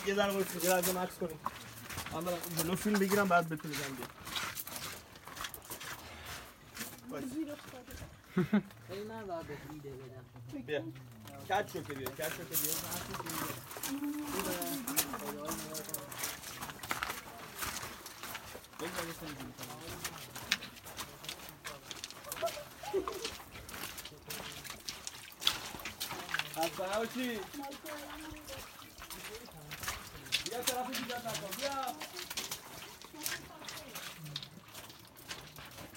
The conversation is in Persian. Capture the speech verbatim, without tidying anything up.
یه ذره وایس دیگه از مکس کنیم. من برم جلو فیلم بگیرم بعد بتونی بزنم بیا. ای من بعد بیده بدم. بیا. کج شو که بیا. کج شو که بیا. از بناوشی بیا طرف دیگر نکن بیا